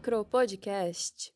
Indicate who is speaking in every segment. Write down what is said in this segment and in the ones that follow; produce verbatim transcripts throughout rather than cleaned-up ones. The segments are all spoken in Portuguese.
Speaker 1: Micropodcast.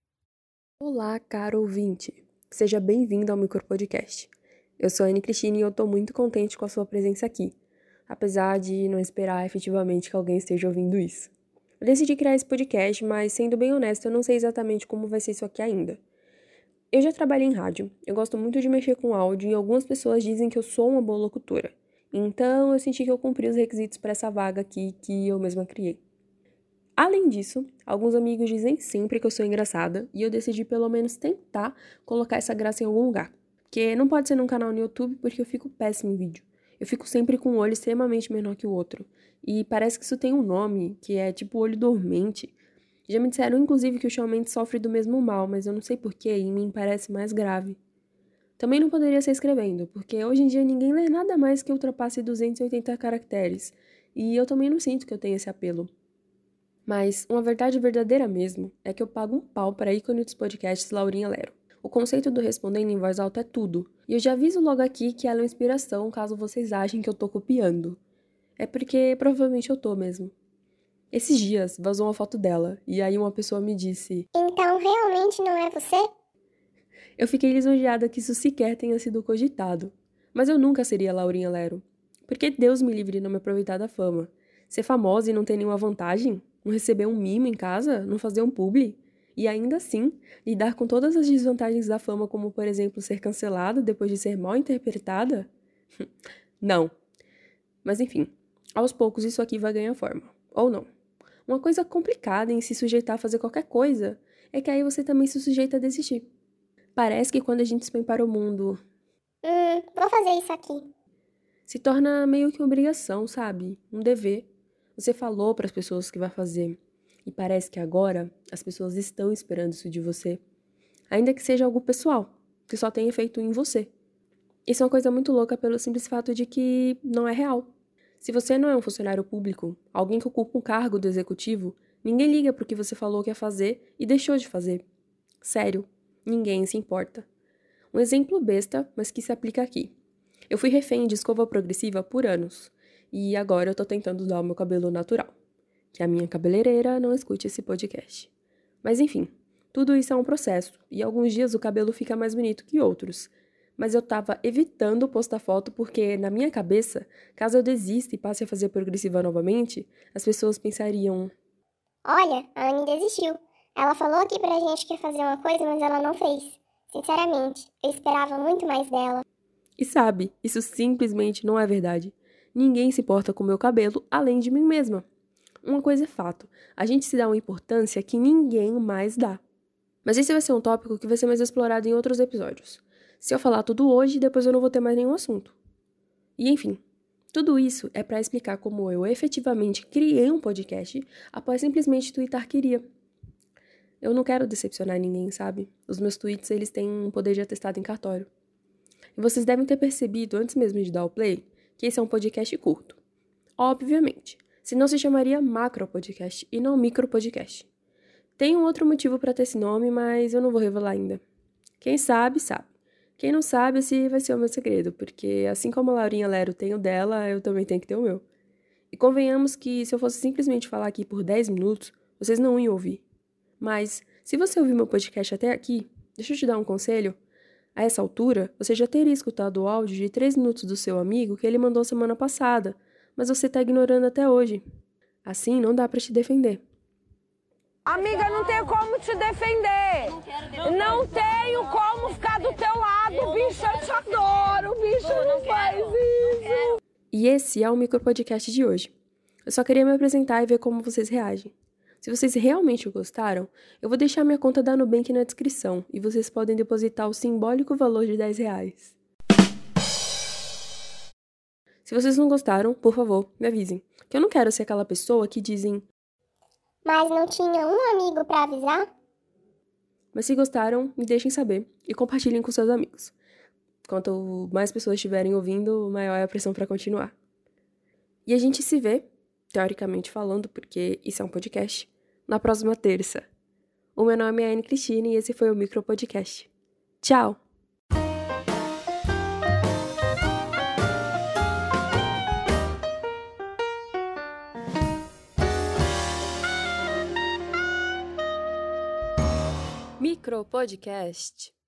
Speaker 1: Olá, caro ouvinte. Seja bem-vindo ao Micropodcast. Eu sou a Anne Cristina e eu tô muito contente com a sua presença aqui, apesar de não esperar efetivamente que alguém esteja ouvindo isso. Eu decidi criar esse podcast, mas sendo bem honesto, eu não sei exatamente como vai ser isso aqui ainda. Eu já trabalhei em rádio, eu gosto muito de mexer com áudio e algumas pessoas dizem que eu sou uma boa locutora. Então eu senti que eu cumpri os requisitos para essa vaga aqui que eu mesma criei. Além disso, alguns amigos dizem sempre que eu sou engraçada e eu decidi pelo menos tentar colocar essa graça em algum lugar. Porque não pode ser num canal no YouTube porque eu fico péssimo em vídeo. Eu fico sempre com um olho extremamente menor que o outro. E parece que isso tem um nome, que é tipo olho dormente. Já me disseram inclusive que o Shawn Mendes sofre do mesmo mal, mas eu não sei porquê, em mim parece mais grave. Também não poderia ser escrevendo, porque hoje em dia ninguém lê nada mais que ultrapasse duzentos e oitenta caracteres. E eu também não sinto que eu tenho esse apelo. Mas uma verdade verdadeira mesmo é que eu pago um pau para a ícone dos podcasts Laurinha Lero. O conceito do respondendo em voz alta é tudo. E eu já aviso logo aqui que ela é uma inspiração caso vocês achem que eu tô copiando. É porque provavelmente eu tô mesmo. Esses dias vazou uma foto dela e aí uma pessoa me disse:
Speaker 2: "Então realmente não é você?"
Speaker 1: Eu fiquei lisonjeada que isso sequer tenha sido cogitado. Mas eu nunca seria Laurinha Lero. Porque Deus me livre de não me aproveitar da fama. Ser famosa e não ter nenhuma vantagem? Não receber um mimo em casa? Não fazer um publi? E ainda assim, lidar com todas as desvantagens da fama, como, por exemplo, ser cancelada depois de ser mal interpretada? Não. Mas enfim, aos poucos isso aqui vai ganhar forma. Ou não. Uma coisa complicada em se sujeitar a fazer qualquer coisa é que aí você também se sujeita a desistir. Parece que quando a gente se põe para o mundo...
Speaker 2: Hum, vou fazer isso aqui.
Speaker 1: Se torna meio que uma obrigação, sabe? Um dever. Você falou para as pessoas que vai fazer. E parece que agora as pessoas estão esperando isso de você. Ainda que seja algo pessoal, que só tem efeito em você. Isso é uma coisa muito louca pelo simples fato de que não é real. Se você não é um funcionário público, alguém que ocupa um cargo do executivo, ninguém liga pro que você falou que ia fazer e deixou de fazer. Sério, ninguém se importa. Um exemplo besta, mas que se aplica aqui. Eu fui refém de escova progressiva por anos. E agora eu tô tentando usar o meu cabelo natural. Que a minha cabeleireira não escute esse podcast. Mas enfim, tudo isso é um processo. E alguns dias o cabelo fica mais bonito que outros. Mas eu tava evitando postar foto porque, na minha cabeça, caso eu desista e passe a fazer progressiva novamente, as pessoas pensariam:
Speaker 2: Olha, a Anne desistiu. Ela falou aqui pra gente que ia fazer uma coisa, mas ela não fez. Sinceramente, eu esperava muito mais dela.
Speaker 1: E sabe, isso simplesmente não é verdade. Ninguém se importa com o meu cabelo além de mim mesma. Uma coisa é fato, a gente se dá uma importância que ninguém mais dá. Mas esse vai ser um tópico que vai ser mais explorado em outros episódios. Se eu falar tudo hoje, depois eu não vou ter mais nenhum assunto. E enfim, tudo isso é para explicar como eu efetivamente criei um podcast após simplesmente twittar queria. Eu não quero decepcionar ninguém, sabe? Os meus tweets, eles têm um poder de atestado em cartório. E vocês devem ter percebido, antes mesmo de dar o play, que esse é um podcast curto. Obviamente, senão se chamaria Macro Podcast e não Micro Podcast. Tem um outro motivo para ter esse nome, mas eu não vou revelar ainda. Quem sabe, sabe. Quem não sabe, esse vai ser o meu segredo, porque assim como a Laurinha Lero tem o dela, eu também tenho que ter o meu. E convenhamos que se eu fosse simplesmente falar aqui por dez minutos, vocês não iam ouvir. Mas, se você ouviu meu podcast até aqui, deixa eu te dar um conselho. A essa altura, você já teria escutado o áudio de três minutos do seu amigo que ele mandou semana passada, mas você tá ignorando até hoje. Assim, não dá pra te defender.
Speaker 3: Amiga, não tenho como te defender. Não tenho como ficar do teu lado, bicho, eu te adoro, bicho, não faz isso.
Speaker 1: E esse é o micropodcast de hoje. Eu só queria me apresentar e ver como vocês reagem. Se vocês realmente gostaram, eu vou deixar minha conta da Nubank na descrição e vocês podem depositar o simbólico valor de dez reais. Se vocês não gostaram, por favor, me avisem. Que eu não quero ser aquela pessoa que dizem:
Speaker 2: Mas não tinha um amigo pra avisar?
Speaker 1: Mas se gostaram, me deixem saber e compartilhem com seus amigos. Quanto mais pessoas estiverem ouvindo, maior é a pressão para continuar. E a gente se vê, teoricamente falando, porque isso é um podcast, na próxima terça. O meu nome é Anne Cristina e esse foi o Micro Podcast. Tchau! Micropodcast.